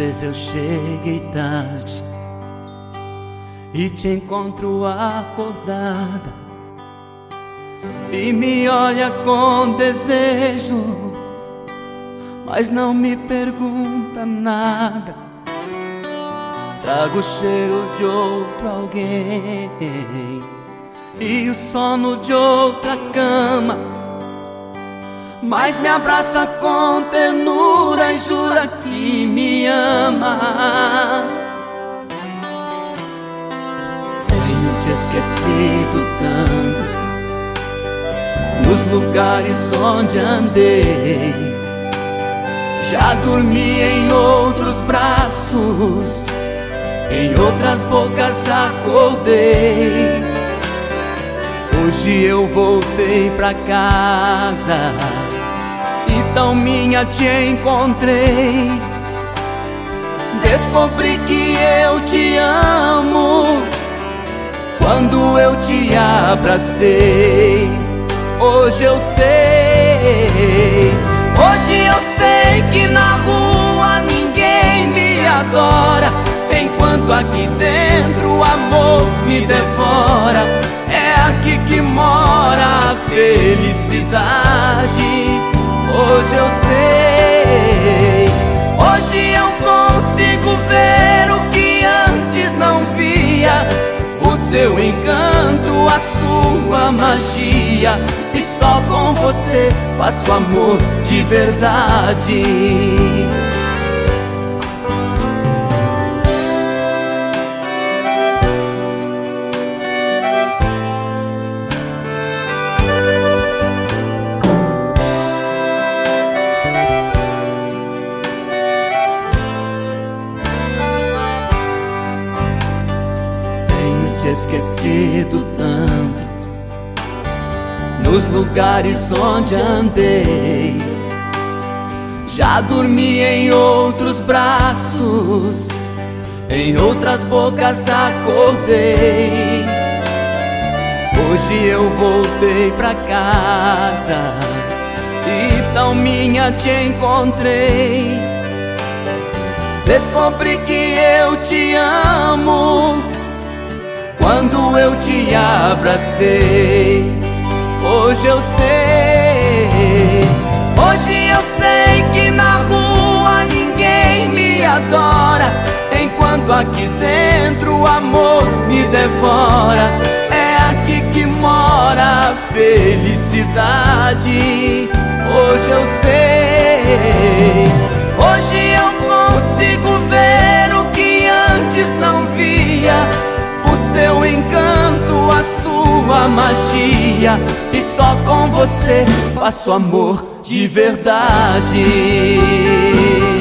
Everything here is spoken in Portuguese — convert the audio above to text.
vezes eu cheguei tarde e te encontro acordada e me olha com desejo, mas não me pergunta nada. Trago o cheiro de outro alguém e o sono de outra cama, mas me abraça com ternura e jura que me ama. Tenho te esquecido tanto nos lugares onde andei, já dormi em outros braços, em outras bocas acordei. Hoje eu voltei pra casa e tão minha te encontrei. Descobri que eu te amo quando eu te abracei. Hoje eu sei que na rua ninguém me adora, enquanto aqui dentro o amor me devora. É aqui que mora a felicidade. Hoje eu sei, hoje eu consigo ver o que antes não via, o seu encanto, a sua magia, e só com você faço amor de verdade. Te esquecido tanto nos lugares onde andei, já dormi em outros braços, em outras bocas acordei. Hoje eu voltei pra casa e tão minha te encontrei. Descobri que eu te amo quando eu te abracei. Hoje eu sei que na rua ninguém me adora, enquanto aqui dentro o amor me devora. É aqui que mora a felicidade. Hoje eu sei, hoje eu consigo ver o que antes não via, o seu encanto, a sua magia, e só com você faço amor de verdade.